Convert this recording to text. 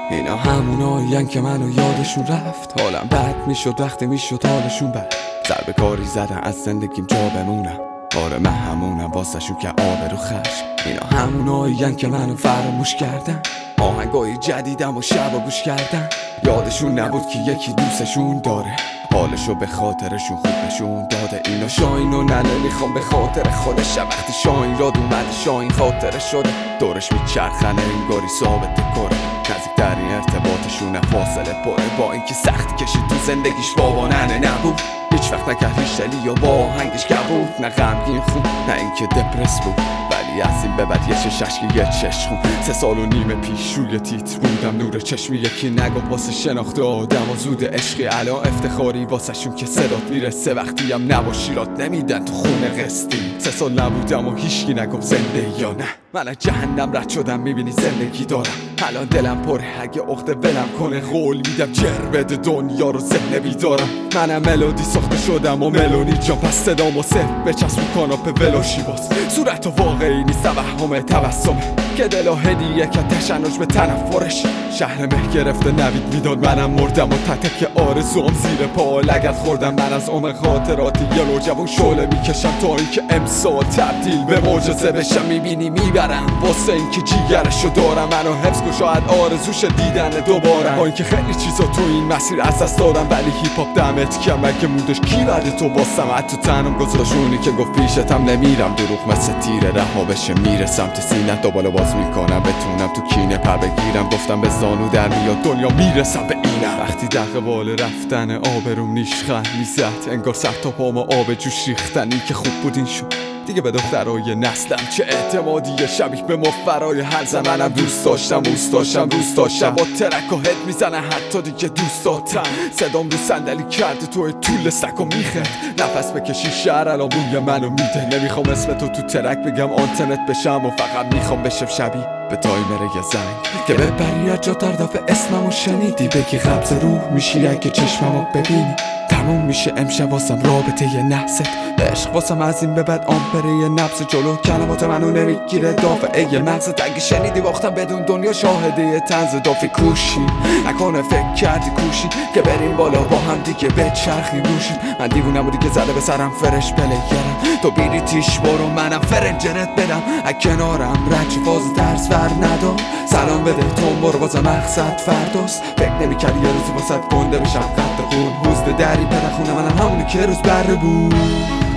اینا همونایین که منو یادشون رفت. حالم بد میشد وقتی میشد حالشون بد. ضربه کاری زدن از زندگیم جا بمونم. آره من همونم واسهشون که آبرو خشم. اینا همونایین که منو فراموش کردن. آهنگای جدیدم و شب و گوش کردن. یادشون نبود که یکی دوستشون داره. حالشو به خاطرشون خوب نشون داده. اینا شاین و ننه میخوام به خاطر خودش. وقتی شاین راد اومده شاین خاطره شده. دورش میچرخنه انگاری ثابت کره. نزدیکترین ارتباطشون فاصله پره. با اینکه سخت کشید تو زندگیش بابا ننه نبود. هیچ وقت نکرد ریشتلی یا با آهنگش گبود. نه غمگین خون نه اینکه دپرس بود. ولی از این به بعد یه چشش که یه چشم 3 سال و نیم پیش روی تیتر بودم. نور چشمی یکی نگفت واسه شناخت آدم و زود عشقی الان افتخاری واسه شون که صدات میرسه. وقتی هم نباشی رات نمیدن تو خونه قسطی. 3 سال نبودم و هیچکی نگفت زنده یا نه. من از جهنم رد شدم میبینی زندگی دارم. الان دلم پره اگه عقده ولم کنه. قول میدم جر بده دنیا رو ذهن بیدارم. منم ملودی ساخته شدم و ملونی جان. پس صدامو صفر بچسب رو کاناپه ولوشی باز. صورت واقعی نیست توهمه تبسمه که دلا هدیه که تشنج به تنفرش. شهر مه گرفته نوید میداد منم مردم و تتک آرزوام زیر پا لگد خوردم. من از عمق خاطراتی یه نوجوان شعله میکشم تا اینکه امسال تبدیل به معجزه بشم. میبینی میبرم واسه اینکه جیگرشو دارم. منو حفظ کن شاید آرزوش دیدن دوباره. با اینکه خیلی چیزا تو این مسیر از دست دادم ولی هیپ هاپ دمت کم. اگه مودش کی بعد تو واسم تو تنم گذاشونی که گفت پیشتم نمیرم. دروغ مثل تیره رها بشه میرسم تو سینه. دوباره باز میکنم بتونم تو کینه پر بگیرم. گفتم به زانو در میاد دنیا میرسم به اینم. وقتی دقیقه بال رفتن آبروم نیشخن میزد. انگار سر تا پام آب جوش ریختن. این که خوب بود این شد دیگه به دخترای نسلم. چه اعتمادی شبیه به مفرای هر زمانم. دوست داشتم روست داشتم با ترک و هد میزنه حتی دیگه دوست داشتم. صدام رو صندلی کرده توی طول سک و میخد. نفس بکشی شهر الان بوی منو میده. نمیخوام اسم تو ترک بگم آنتنت بشم و فقط میخوام بشم شبیه به تایمر یه زنگ که ببری از جا در دفعه اسممو شنیدی. بگی قبض روح میشی اگه چشممو ببینی. تموم میشه امشب واسم رابطه یه نحست. عشق واسم از این به بعد آمپره یه نبض. جلو کلمات منو نمیگیره دافعه یه مغزت. اگه شنیدی باختم بدون دنیا شاهده یه طنز دافی کوشی. نکنه فکر کردی کوشی که بریم بالا با هم دیگه بچرخیم روشی. من دیوونم و دیگه زده به سرم فرش پلیگرم. تو بیری تیش برو منم فرنجرت بدم. از کنارم رچ فاز درس ور ندام. سلام بده تو برو واسه مقصد فرداست. فکر نمی‌کردی یه روزی واسه گنده بشم قد خون. حوزه دری پدخونه منم همونی که روز بره بود.